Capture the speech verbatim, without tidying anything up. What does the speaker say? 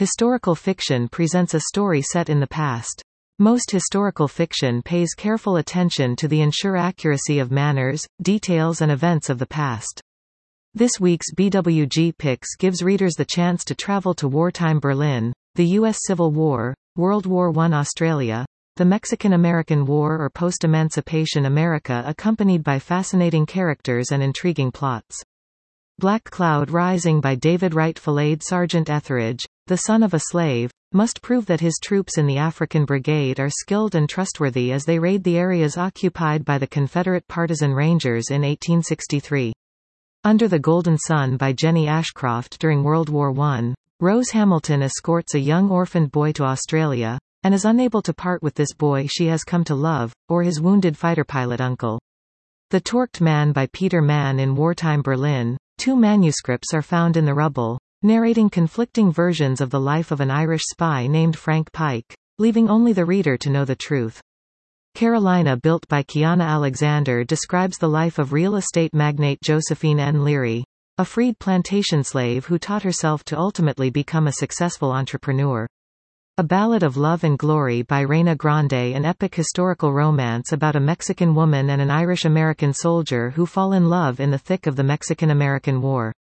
Historical fiction presents a story set in the past. Most historical fiction pays careful attention to the ensure accuracy of manners, details and events of the past. This week's B W G Picks gives readers the chance to travel to wartime Berlin, the U S Civil War, World War One Australia, the Mexican-American War or post-emancipation America, accompanied by fascinating characters and intriguing plots. Black Cloud Rising by David Wright Fallade. Sergeant Etheridge, the son of a slave, must prove that his troops in the African Brigade are skilled and trustworthy as they raid the areas occupied by the Confederate Partisan Rangers in eighteen sixty-three. Under the Golden Sun by Jenny Ashcroft. During World War One, Rose Hamilton escorts a young orphaned boy to Australia, and is unable to part with this boy she has come to love, or his wounded fighter pilot uncle. The Torqued Man by Peter Mann. In wartime Berlin, two manuscripts are found in the rubble, narrating conflicting versions of the life of an Irish spy named Frank Pike, leaving only the reader to know the truth. Carolina Built by Kiana Alexander describes the life of real estate magnate Josephine N. Leary, a freed plantation slave who taught herself to ultimately become a successful entrepreneur. A Ballad of Love and Glory by Reina Grande, an epic historical romance about a Mexican woman and an Irish-American soldier who fall in love in the thick of the Mexican-American War.